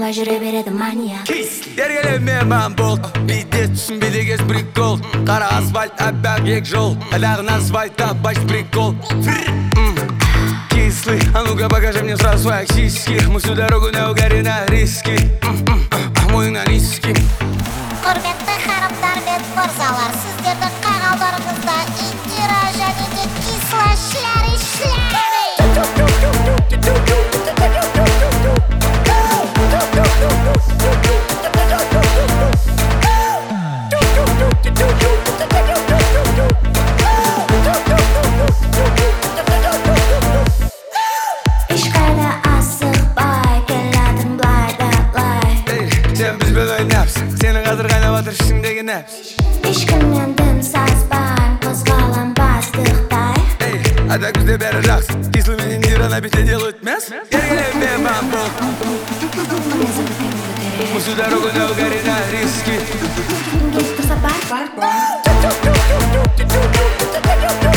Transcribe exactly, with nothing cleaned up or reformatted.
алай жүре береді мания. Ергелеме ман бол, бейде түсінбейді кез прикол. Қара асфальт, әппақ ек жол, аяғын асфальтта баш прикол. Кислый, а ну-ка покажи мне сразу своих сиськи. Мы всю дорогу на угаре на риски. Мой на риски. Құрметті харымдар мен мырзалар, сіздердің қағалдарыңызда индира және де кисла шляри шляри. Ешқайда асықпай келетін былай да былай. Сен бізбен ойнапсың, сені қазір қайнап атыр ішіңдегі нәпс. Ешкімнен дым саспайм, қозғаланбас дықтай. А так бізде бәрі жақсы, кислый мен индира на бите делают мяс. Ергелеме ман бол, мы всю дорогу на угаре на риски. Кім келіп тұрса бар, бар, бар.